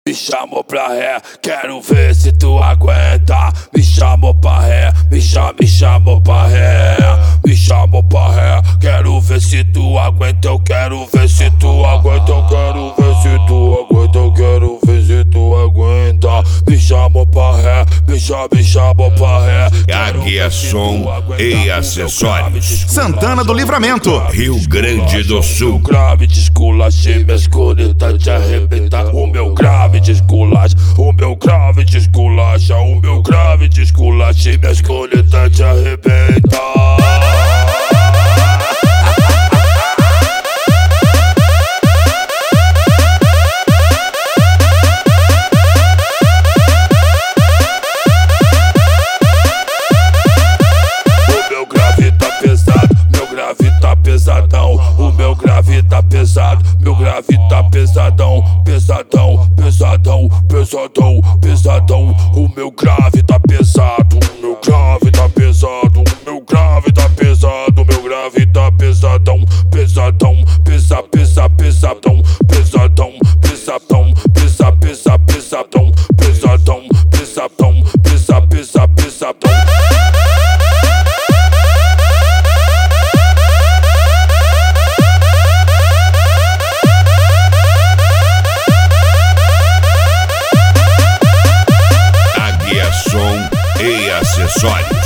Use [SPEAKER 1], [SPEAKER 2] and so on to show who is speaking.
[SPEAKER 1] Me chamou pra ré, quero ver se tu aguenta. Me chamou pra ré, me chamou pra ré. Me chamou pra ré, quero ver se tu aguenta. Eu quero ver se tu aguenta, eu quero ver se tu aguenta, eu quero ver se tu aguenta. Me chamou pra ré, me chamou pra ré.
[SPEAKER 2] Aqui é som e acessórios.
[SPEAKER 3] Santana do Livramento,
[SPEAKER 2] Rio Grande do Sul.
[SPEAKER 1] Grave de esculacha, minha escolha te arrebentar. O meu grave de esculacha, o meu grave de esculacha, o meu grave de esculacha, minha escolha te arrebentar. Pesadão, o meu grave tá pesado, meu grave tá pesadão, pesadão, pesadão, pesadão, pesadão. O meu grave tá pesado, o meu grave tá pesado, o meu grave tá pesado, meu grave tá pesadão, pesadão, pesadão, pesadão, pesadão, pesadão, pesadão, pesadão, pesadão, pesadão, pesadão.
[SPEAKER 2] Som e acessórios.